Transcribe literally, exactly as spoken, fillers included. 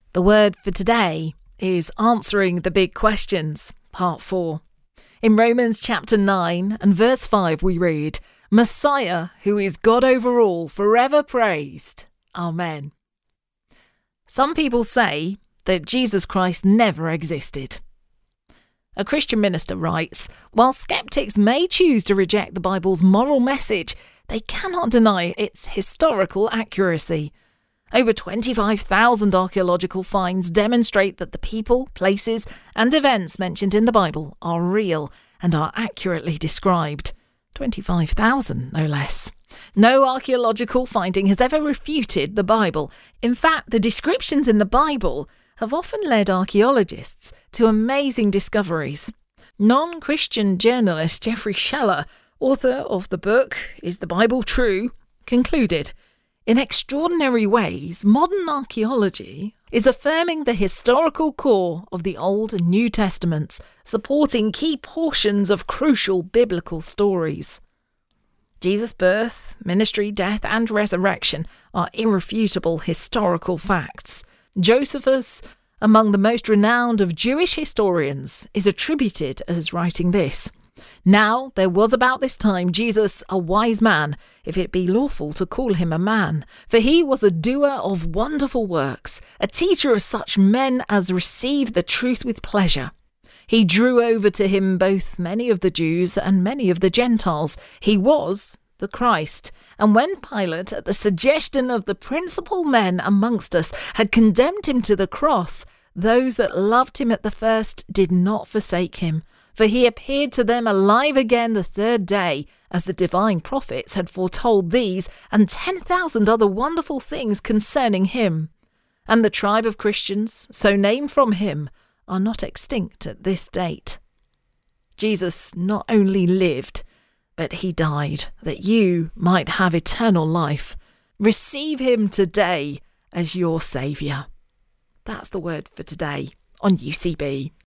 The word for today is answering the big questions, part four. In Romans chapter nine and verse five we read, Messiah, who is God over all, forever praised. Amen. Some people say that Jesus Christ never existed. A Christian minister writes, while skeptics may choose to reject the Bible's moral message, they cannot deny its historical accuracy. Over twenty-five thousand archaeological finds demonstrate that the people, places, and events mentioned in the Bible are real and are accurately described. twenty-five thousand, no less. No archaeological finding has ever refuted the Bible. In fact, the descriptions in the Bible have often led archaeologists to amazing discoveries. Non-Christian journalist Jeffrey Scheller, author of the book Is the Bible True?, concluded, in extraordinary ways, modern archaeology is affirming the historical core of the Old and New Testaments, supporting key portions of crucial biblical stories. Jesus' birth, ministry, death, and resurrection are irrefutable historical facts. Josephus, among the most renowned of Jewish historians, is attributed as writing this. Now there was about this time Jesus a wise man, if it be lawful to call him a man, for he was a doer of wonderful works, a teacher of such men as received the truth with pleasure. He drew over to him both many of the Jews and many of the Gentiles. He was the Christ. And when Pilate, at the suggestion of the principal men amongst us, had condemned him to the cross, those that loved him at the first did not forsake him. For he appeared to them alive again the third day, as the divine prophets had foretold these and ten thousand other wonderful things concerning him. And the tribe of Christians, so named from him, are not extinct at this date. Jesus not only lived, but he died, that you might have eternal life. Receive him today as your Saviour. That's the word for today on U C B.